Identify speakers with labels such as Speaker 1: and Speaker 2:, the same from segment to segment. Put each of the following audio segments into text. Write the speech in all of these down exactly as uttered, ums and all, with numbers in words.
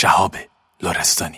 Speaker 1: شهاب لرستانی.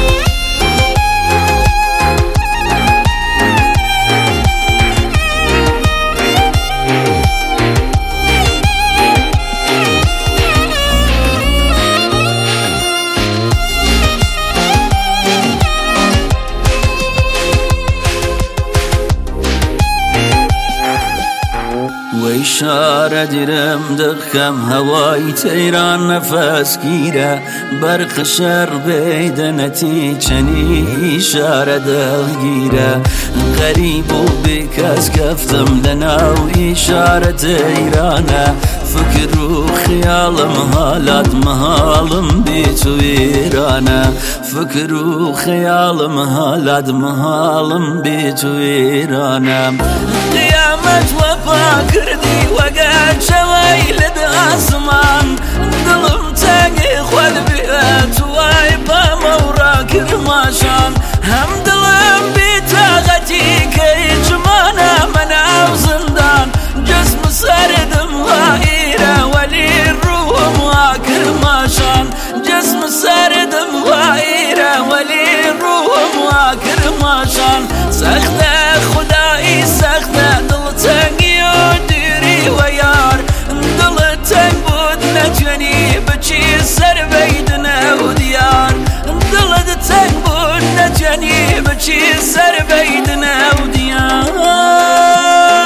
Speaker 2: وإشارة درم دخم هواي تيران نفس گیره برق شر بیدنتی چنی إشارة دلگیره غریب و بکس گفتم لناو إشارة تيرانه فکر و خیالم حالات محالم بی تو ایرانه فکر و خیالم حالات محالم بی تو ایرانه قیامت وفا کردی وقت شوی لد آسمان دلم تنگی خود بیت وای با مورا کرماشان هم دلم بی طاقتی که چمانه من او زندان جسم سردم وایره ولی روحم واکرماشان جسم سردم وایره ولی روحم واکرماشان سخته خدایی سخته دل تنگی و دیری و یار دل تنگ بود نتونی بچی سر بیدنه و دیار دل تنگ بود نتونی بچی سر بیدنه و دیار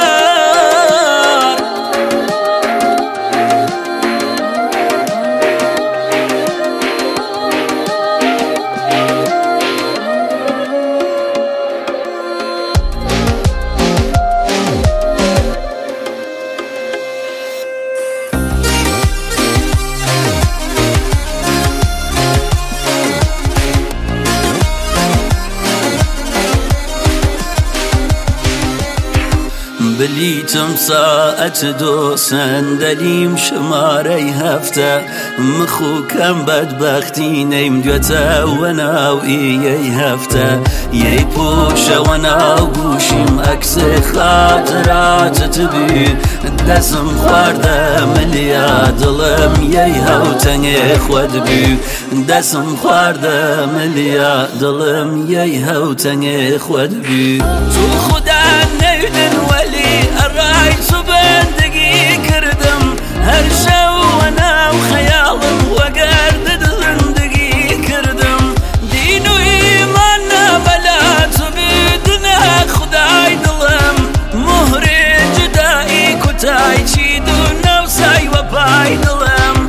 Speaker 2: بلیتم ساعت دو صندلیم شماره هفته مخو کم بدبختی نیم دوتا و ناوی یه هفته یه پوشه و ناو گوشیم عکس خاطرات تبی دستم خورده ملیا دلم یه هوتنگ خود بی دستم خورده ملیا دلم یه هوتنگ خود بی تو خدا نیدن ولی الرأي بندقي كردم هر شو وانا وخيالم وقردد زندقي كردم دين وإيماننا بلا تبيدنا خداي دلم مهري جدائي كتاي شيدو نفسي وباي دلم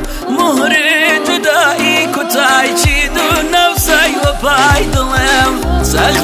Speaker 2: مهري جدائي كتاي شيدو نفسي وباي دلم